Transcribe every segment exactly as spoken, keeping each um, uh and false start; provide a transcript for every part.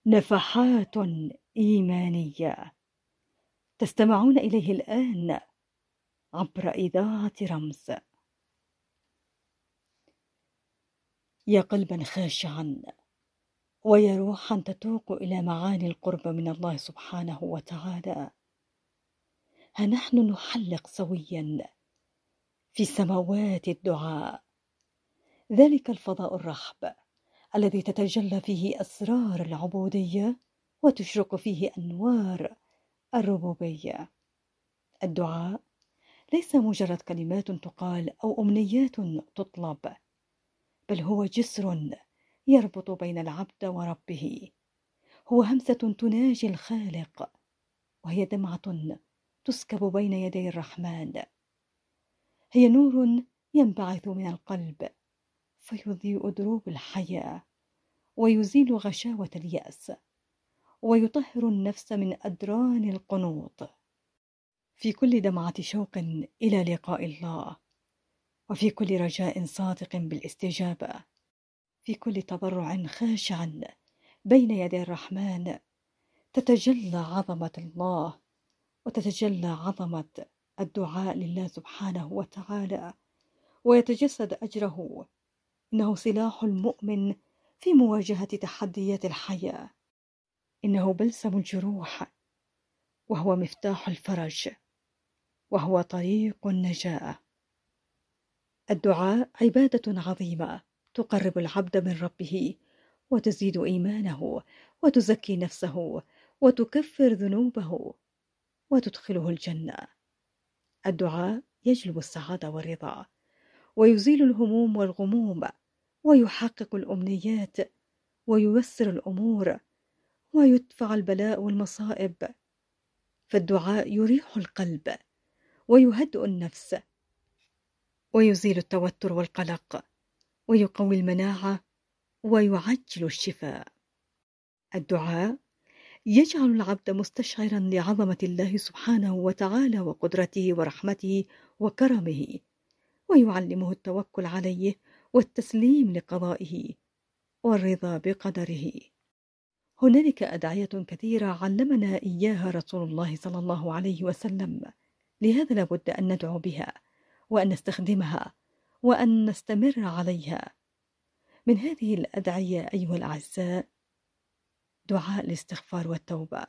نفحات إيمانية تستمعون إليه الآن عبر إذاعة رمز. يا قلبا خاشعا ويا روحا تتوق إلى معاني القرب من الله سبحانه وتعالى، ها نحن نحلق سويا في سماوات الدعاء، ذلك الفضاء الرحب الذي تتجلى فيه أسرار العبودية وتشرق فيه أنوار الربوبية. الدعاء ليس مجرد كلمات تقال أو أمنيات تطلب، بل هو جسر يربط بين العبد وربه، هو همسة تناجي الخالق، وهي دمعة تسكب بين يدي الرحمن، هي نور ينبعث من القلب فيضيء دروب الحياة ويزيل غشاوة اليأس ويطهر النفس من أدران القنوط. في كل دمعة شوق إلى لقاء الله، وفي كل رجاء صادق بالاستجابة، في كل تضرع خاشع بين يدي الرحمن، تتجلى عظمة الله وتتجلى عظمة الدعاء لله سبحانه وتعالى، ويتجسد أجره. إنه سلاح المؤمن في مواجهة تحديات الحياة، إنه بلسم الجروح، وهو مفتاح الفرج، وهو طريق النجاة. الدعاء عبادة عظيمة تقرب العبد من ربه وتزيد إيمانه وتزكي نفسه وتكفر ذنوبه وتدخله الجنة. الدعاء يجلب السعادة والرضا ويزيل الهموم والغموم ويحقق الأمنيات وييسر الأمور ويدفع البلاء والمصائب. فالدعاء يريح القلب ويهدئ النفس ويزيل التوتر والقلق ويقوي المناعة ويعجل الشفاء. الدعاء يجعل العبد مستشعرا لعظمة الله سبحانه وتعالى وقدرته ورحمته وكرمه، ويعلمه التوكل عليه والتسليم لقضائه والرضا بقدره. هنالك أدعية كثيرة علمنا إياها رسول الله صلى الله عليه وسلم، لهذا لابد أن ندعو بها وأن نستخدمها وأن نستمر عليها. من هذه الأدعية أيها الأعزاء دعاء الاستغفار والتوبة.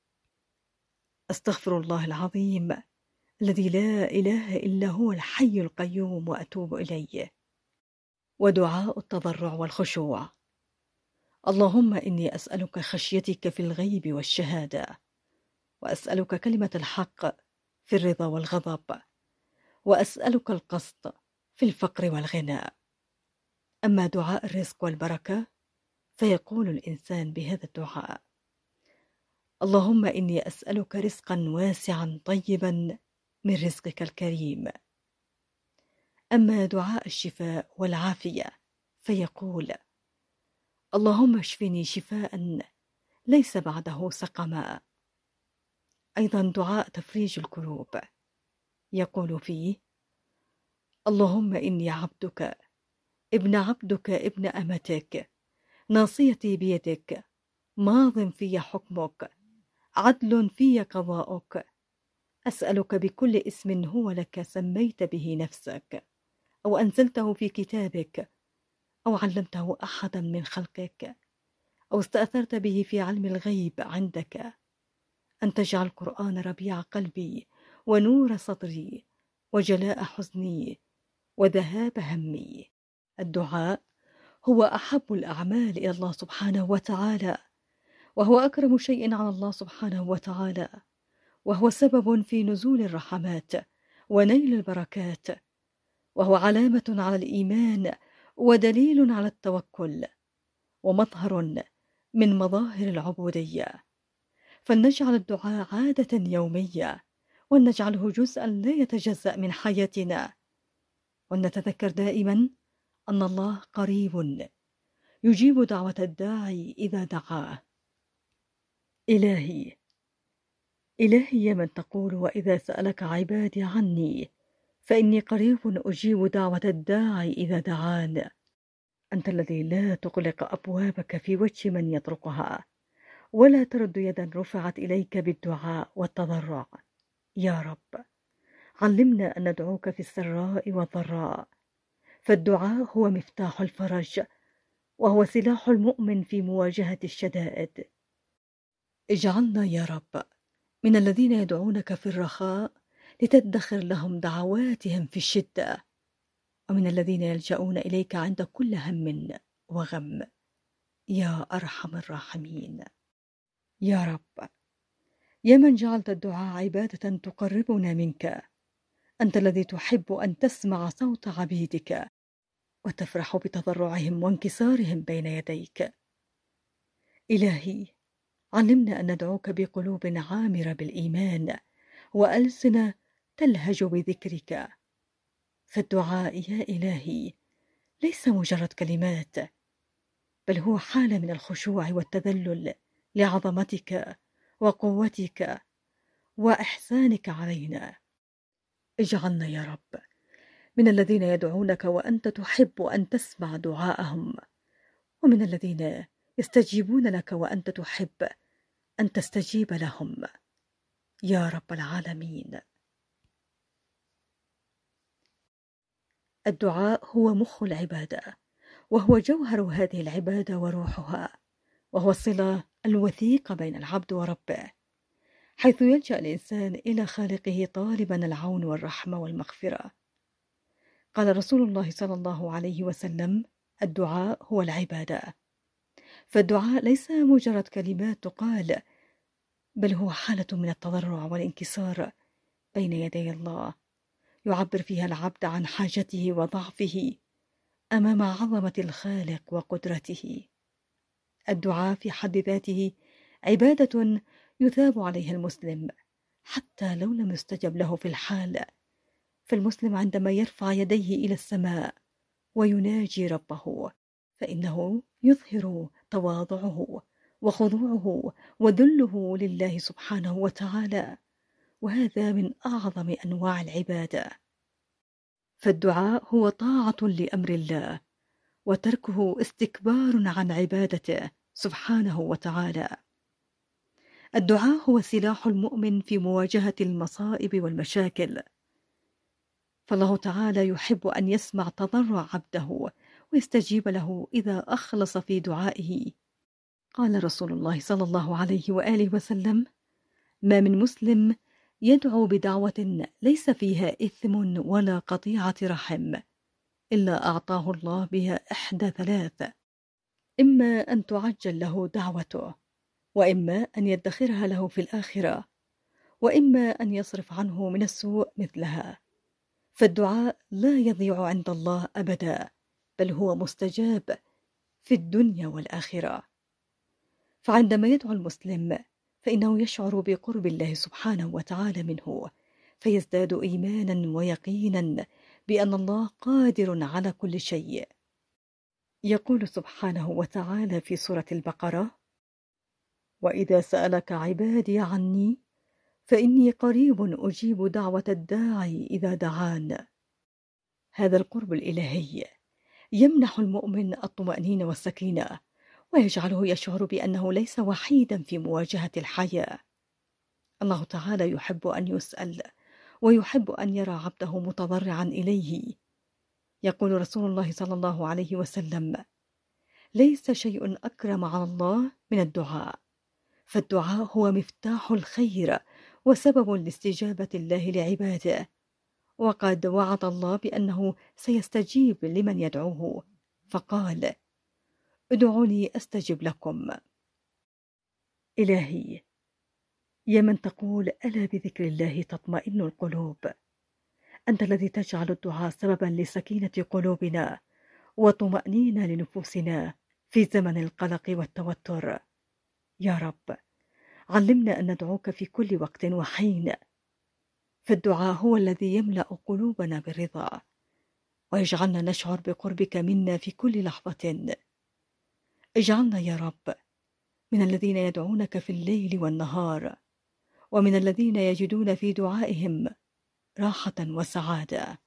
أستغفر الله العظيم الذي لا إله إلا هو الحي القيوم وأتوب إليه. ودعاء التضرع والخشوع. اللهم إني أسألك خشيتك في الغيب والشهادة، وأسألك كلمة الحق في الرضا والغضب، وأسألك القسط في الفقر والغنى. أما دعاء الرزق والبركة فيقول الإنسان بهذا الدعاء: اللهم إني أسألك رزقا واسعا طيبا من رزقك الكريم. أما دعاء الشفاء والعافية فيقول: اللهم اشفني شفاء ليس بعده سقما. أيضا دعاء تفريج الكروب يقول فيه: اللهم إني عبدك ابن عبدك ابن أمتك، ناصيتي بيدك، ماض في حكمك، عدل في قضاؤك. أسألك بكل اسم هو لك سميت به نفسك، أو أنزلته في كتابك، أو علمته أحدا من خلقك، أو استأثرت به في علم الغيب عندك، أن تجعل القرآن ربيع قلبي ونور صدري وجلاء حزني وذهاب همي. الدعاء هو أحب الأعمال إلى الله سبحانه وتعالى، وهو أكرم شيء على الله سبحانه وتعالى، وهو سبب في نزول الرحمات ونيل البركات، وهو علامة على الإيمان ودليل على التوكل ومظهر من مظاهر العبودية. فلنجعل الدعاء عادة يومية، ولنجعله جزءا لا يتجزأ من حياتنا، ولنتذكر دائما أن الله قريب يجيب دعوة الداعي إذا دعاه. إلهي إلهي يا من تقول: وإذا سألك عبادي عني فإني قريب أجيب دعوة الداعي إذا دعان. أنت الذي لا تغلق أبوابك في وجه من يطرقها، ولا ترد يدا رفعت إليك بالدعاء والتضرع. يا رب، علمنا أن ندعوك في السراء والضراء، فالدعاء هو مفتاح الفرج، وهو سلاح المؤمن في مواجهة الشدائد. اجعلنا يا رب من الذين يدعونك في الرخاء لتدخر لهم دعواتهم في الشدة، ومن الذين يلجؤون إليك عند كل هم وغم، يا أرحم الراحمين. يا رب، يا من جعلت الدعاء عبادة تقربنا منك، أنت الذي تحب أن تسمع صوت عبيدك وتفرح بتضرعهم وانكسارهم بين يديك. إلهي، علمنا أن ندعوك بقلوب عامرة بالإيمان وألسنة تلهج بذكرك، فالدعاء يا إلهي ليس مجرد كلمات، بل هو حالة من الخشوع والتذلل لعظمتك وقوتك وإحسانك علينا. اجعلنا يا رب من الذين يدعونك وأنت تحب أن تسمع دعاءهم، ومن الذين يستجيبون لك وأنت تحب أن تستجيب لهم، يا رب العالمين. الدعاء هو مخ العبادة، وهو جوهر هذه العبادة وروحها، وهو الصلة الوثيقة بين العبد وربه، حيث يلجأ الإنسان إلى خالقه طالبا العون والرحمة والمغفرة. قال رسول الله صلى الله عليه وسلم: الدعاء هو العبادة. فالدعاء ليس مجرد كلمات تقال، بل هو حالة من التضرع والانكسار بين يدي الله، يعبر فيها العبد عن حاجته وضعفه أمام عظمة الخالق وقدرته. الدعاء في حد ذاته عبادة يثاب عليها المسلم حتى لو لم يستجب له في الحال، فالمسلم عندما يرفع يديه إلى السماء ويناجي ربه فإنه يظهر تواضعه وخضوعه وذله لله سبحانه وتعالى، وهذا من أعظم أنواع العبادة. فالدعاء هو طاعة لأمر الله، وتركه استكبار عن عبادته سبحانه وتعالى. الدعاء هو سلاح المؤمن في مواجهة المصائب والمشاكل، فالله تعالى يحب أن يسمع تضرع عبده ويستجيب له إذا أخلص في دعائه. قال رسول الله صلى الله عليه وآله وسلم: ما من مسلم يدعو بدعوة ليس فيها إثم ولا قطيعة رحم إلا أعطاه الله بها إحدى ثلاث: إما أن تعجل له دعوته، وإما أن يدخرها له في الآخرة، وإما أن يصرف عنه من السوء مثلها. فالدعاء لا يضيع عند الله أبدا، بل هو مستجاب في الدنيا والآخرة. فعندما يدعو المسلم فإنه يشعر بقرب الله سبحانه وتعالى منه، فيزداد إيمانا ويقينا بأن الله قادر على كل شيء. يقول سبحانه وتعالى في سورة البقرة: وإذا سألك عبادي عني فإني قريب أجيب دعوة الداعي إذا دعان. هذا القرب الإلهي يمنح المؤمن الطمأنينة والسكينة، ويجعله يشعر بأنه ليس وحيدا في مواجهة الحياة. الله تعالى يحب أن يسأل، ويحب أن يرى عبده متضرعا إليه. يقول رسول الله صلى الله عليه وسلم: ليس شيء أكرم على الله من الدعاء، فالدعاء هو مفتاح الخير وسبب لاستجابة الله لعباده، وقد وعد الله بأنه سيستجيب لمن يدعوه، فقال: ادعوني أستجب لكم. إلهي، يا من تقول: ألا بذكر الله تطمئن القلوب، أنت الذي تجعل الدعاء سببا لسكينة قلوبنا وطمأنينة لنفوسنا في زمن القلق والتوتر. يا رب، علمنا أن ندعوك في كل وقت وحين، فالدعاء هو الذي يملأ قلوبنا بالرضا ويجعلنا نشعر بقربك منا في كل لحظة. اجعلنا يا رب من الذين يدعونك في الليل والنهار، ومن الذين يجدون في دعائهم راحة وسعادة.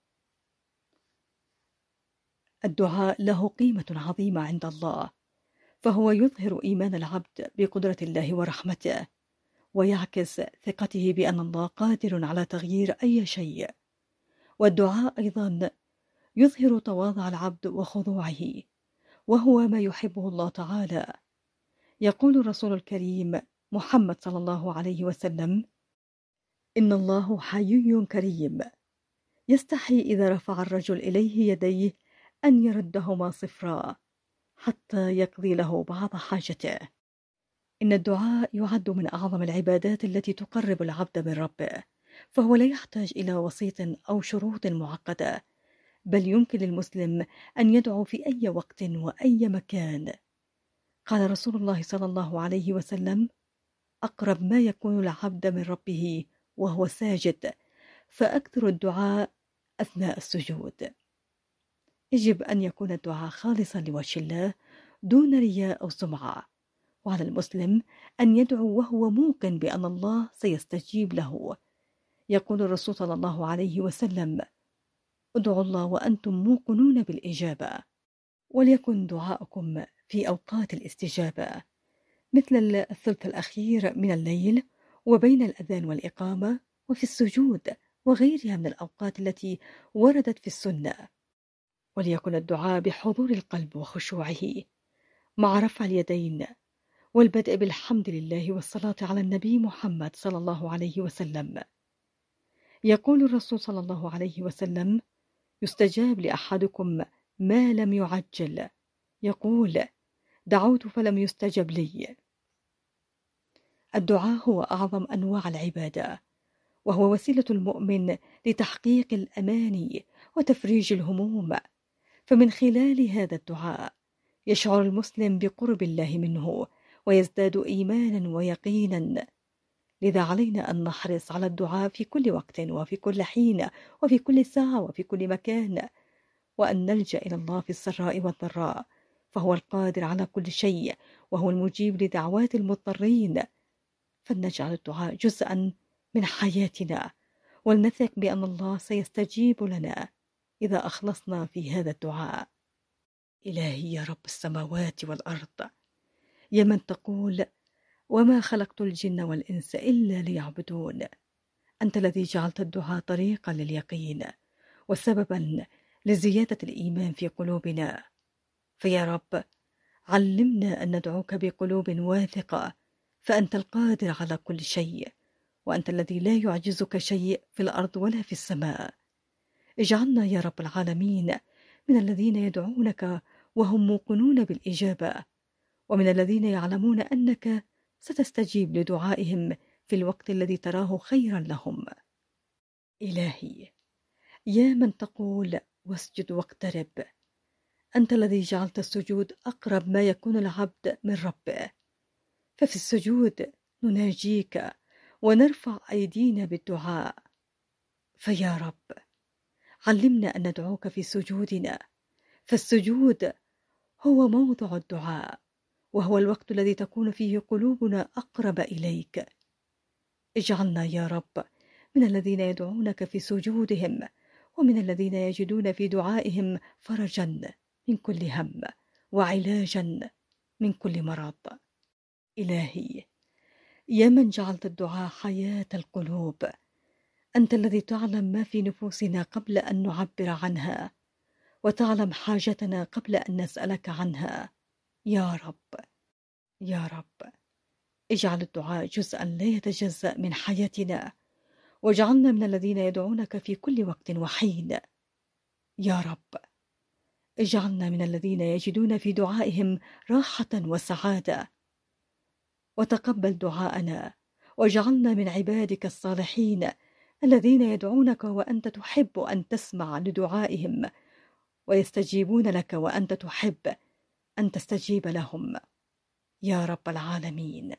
الدعاء له قيمة عظيمة عند الله، فهو يظهر إيمان العبد بقدرة الله ورحمته، ويعكس ثقته بأن الله قادر على تغيير أي شيء. والدعاء أيضا يظهر تواضع العبد وخضوعه، وهو ما يحبه الله تعالى. يقول الرسول الكريم محمد صلى الله عليه وسلم: إن الله حيي كريم، يستحي إذا رفع الرجل إليه يديه أن يردهما صفرا حتى يقضي له بعض حاجته. إن الدعاء يعد من أعظم العبادات التي تقرب العبد من ربه، فهو لا يحتاج إلى وسيط أو شروط معقدة، بل يمكن للمسلم أن يدعو في أي وقت وأي مكان. قال رسول الله صلى الله عليه وسلم: أقرب ما يكون العبد من ربه وهو ساجد، فأكثر الدعاء أثناء السجود. يجب أن يكون الدعاء خالصا لوجه الله دون رياء أو سمعة، وعلى المسلم أن يدعو وهو موقن بأن الله سيستجيب له. يقول الرسول صلى الله عليه وسلم: ادعوا الله وأنتم موقنون بالإجابة. وليكن دعاءكم في أوقات الاستجابة، مثل الثلث الأخير من الليل، وبين الأذان والإقامة، وفي السجود، وغيرها من الأوقات التي وردت في السنة. وليكن الدعاء بحضور القلب وخشوعه، مع رفع اليدين، والبدء بالحمد لله والصلاة على النبي محمد صلى الله عليه وسلم. يقول الرسول صلى الله عليه وسلم: يستجاب لأحدكم ما لم يعجل. يقول: دعوت فلم يستجب لي. الدعاء هو أعظم أنواع العبادة، وهو وسيلة المؤمن لتحقيق الأماني وتفريج الهموم. فمن خلال هذا الدعاء يشعر المسلم بقرب الله منه، ويزداد إيمانا ويقينا. لذا علينا أن نحرص على الدعاء في كل وقت وفي كل حين وفي كل ساعة وفي كل مكان، وأن نلجأ إلى الله في السراء والضراء، فهو القادر على كل شيء، وهو المجيب لدعوات المضطرين. فلنجعل الدعاء جزءا من حياتنا، ولنثق بأن الله سيستجيب لنا إذا أخلصنا في هذا الدعاء. إلهي يا رب السماوات والأرض، يا من تقول: وما خلقت الجن والإنس إلا ليعبدون. أنت الذي جعلت الدعاء طريقا لليقين وسببا لزيادة الإيمان في قلوبنا. فيا رب علمنا أن ندعوك بقلوب واثقة، فأنت القادر على كل شيء، وأنت الذي لا يعجزك شيء في الأرض ولا في السماء. اجعلنا يا رب العالمين من الذين يدعونك وهم موقنون بالإجابة، ومن الذين يعلمون أنك ستستجيب لدعائهم في الوقت الذي تراه خيرا لهم. إلهي يا من تقول: واسجد واقترب، أنت الذي جعلت السجود أقرب ما يكون العبد من ربه، ففي السجود نناجيك ونرفع أيدينا بالدعاء. فيا رب علمنا أن ندعوك في سجودنا، فالسجود هو موضع الدعاء، وهو الوقت الذي تكون فيه قلوبنا أقرب إليك. اجعلنا يا رب من الذين يدعونك في سجودهم، ومن الذين يجدون في دعائهم فرجا من كل هم، وعلاجا من كل مرض. إلهي يا من جعلت الدعاء حياة القلوب، أنت الذي تعلم ما في نفوسنا قبل أن نعبر عنها، وتعلم حاجتنا قبل أن نسألك عنها. يا رب يا رب اجعل الدعاء جزءا لا يتجزأ من حياتنا، واجعلنا من الذين يدعونك في كل وقت وحين. يا رب اجعلنا من الذين يجدون في دعائهم راحة وسعادة، وتقبل دعاءنا، واجعلنا من عبادك الصالحين الذين يدعونك وأنت تحب أن تسمع لدعائهم، ويستجيبون لك وأنت تحب أن تستجيب لهم. يا رب العالمين.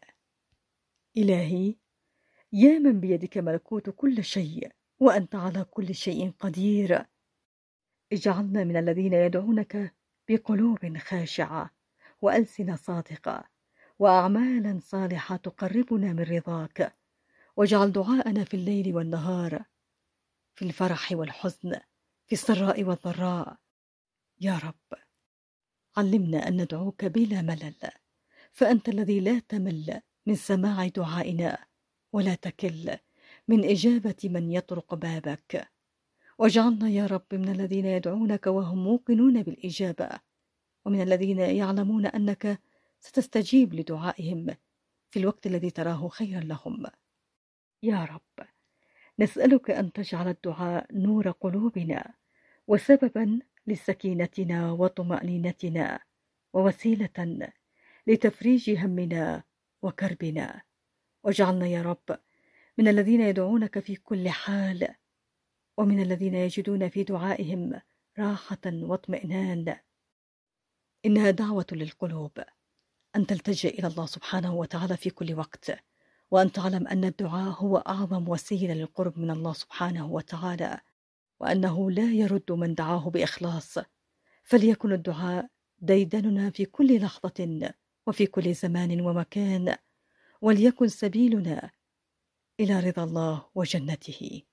إلهي يا من بيدك ملكوت كل شيء، وأنت على كل شيء قدير، اجعلنا من الذين يدعونك بقلوب خاشعة، وألسنة صادقة، وأعمالا صالحة تقربنا من رضاك. واجعل دعاءنا في الليل والنهار، في الفرح والحزن، في السراء والضراء. يا رب علمنا أن ندعوك بلا ملل، فأنت الذي لا تمل من سماع دعائنا ولا تكل من إجابة من يطرق بابك. واجعلنا يا رب من الذين يدعونك وهم موقنون بالإجابة، ومن الذين يعلمون أنك ستستجيب لدعائهم في الوقت الذي تراه خيرا لهم. يا رب، نسألك أن تجعل الدعاء نور قلوبنا وسببا لسكينتنا وطمأنينتنا ووسيلة لتفريج همنا وكربنا. واجعلنا يا رب من الذين يدعونك في كل حال، ومن الذين يجدون في دعائهم راحة واطمئنان. إنها دعوة للقلوب أن تلتجئ إلى الله سبحانه وتعالى في كل وقت، وأن تعلم أن الدعاء هو أعظم وسيلة للقرب من الله سبحانه وتعالى، وأنه لا يرد من دعاه بإخلاص. فليكن الدعاء ديدننا في كل لحظة وفي كل زمان ومكان، وليكن سبيلنا إلى رضا الله وجنته.